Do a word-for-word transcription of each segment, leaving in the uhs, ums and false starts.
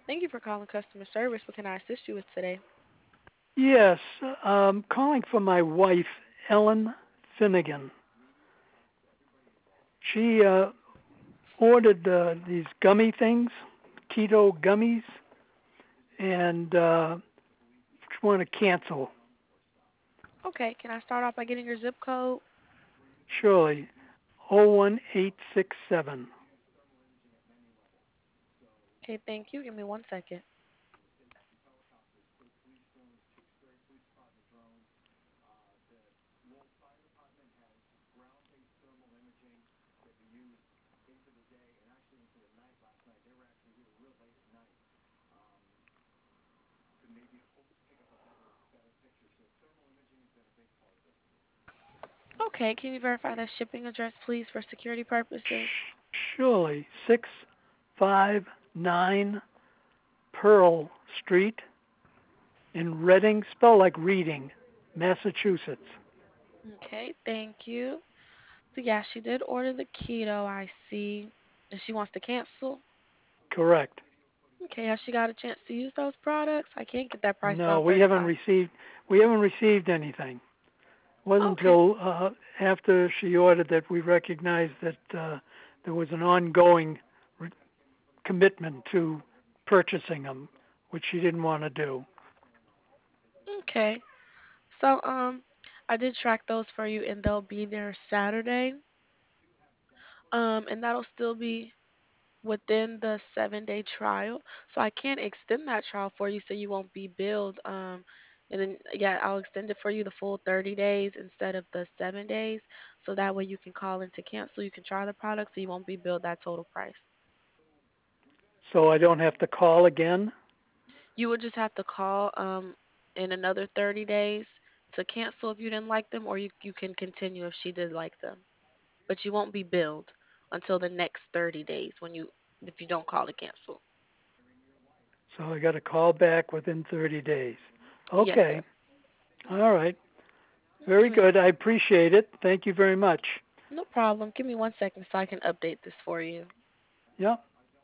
Thank you for calling customer service. What can I assist you with today? Yes, um, calling for my wife, Ellen Finnegan. She uh, ordered uh, these gummy things, keto gummies, and uh, she want to cancel. Okay, can I start off by getting your zip code? Surely, oh one eight six seven. Okay, thank you. Give me one second. Okay, can you verify that shipping address, please, for security purposes? Surely, six five nine Pearl Street in Reading, spelled like reading, Massachusetts. Okay, thank you. So yeah, she did order the keto, I see. And she wants to cancel. Correct. Okay, has she got a chance to use those products? I can't get that price No, down we haven't thirty-five. received we haven't received anything. Wasn't Okay. until uh, after she ordered that we recognized that uh, there was an ongoing re- commitment to purchasing them, which she didn't want to do. Okay. So um I did track those for you and they'll be there Saturday. Um and that'll still be within the seven day trial. So I can extend that trial for you so you won't be billed. Um, and then yeah, I'll extend it for you the full thirty days instead of the seven days. So that way you can call in to cancel. You can try the product so you won't be billed that total price. So I don't have to call again. You would just have to call um in another thirty days to cancel if you didn't like them, or you you can continue if she did like them. But you won't be billed until the next thirty days when you if you don't call to cancel. So I got to call back within thirty days. Yes, Okay. sir. All right. Very Mhm. good. I appreciate it. Thank you very much. No problem. Give me one second so I can update this for you. Yeah.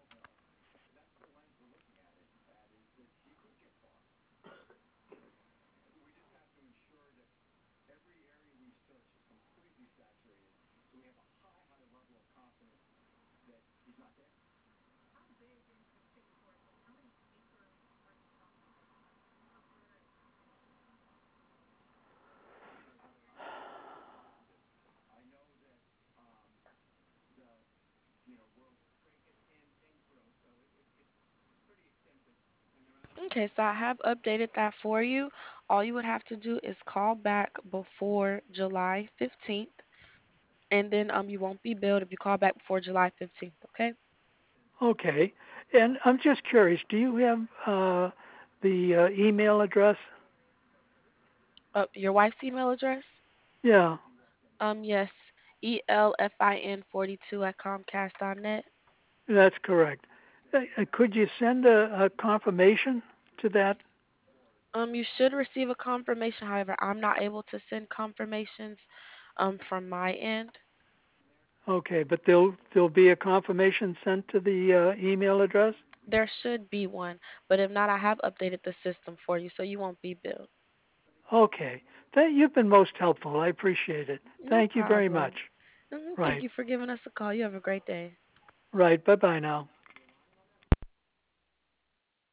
Okay, so I have updated that for you. All you would have to do is call back before July fifteenth, and then um you won't be billed if you call back before July fifteenth, okay? Okay. And I'm just curious. Do you have uh, the uh, email address? Uh, your wife's email address? Yeah, Um, yes, E L F I N forty-two at Comcast dot net. that's correct. Uh, uh, could you send a, a confirmation to that? Um, you should receive a confirmation. However, I'm not able to send confirmations um from my end. Okay, but there'll there'll be a confirmation sent to the uh, email address. There should be one, but if not, I have updated the system for you, so you won't be billed. Okay, Th- you've been most helpful. I appreciate it. No Thank you very much. problem. Mhm. Thank Right, you for giving us a call. You have a great day. right. Bye bye now.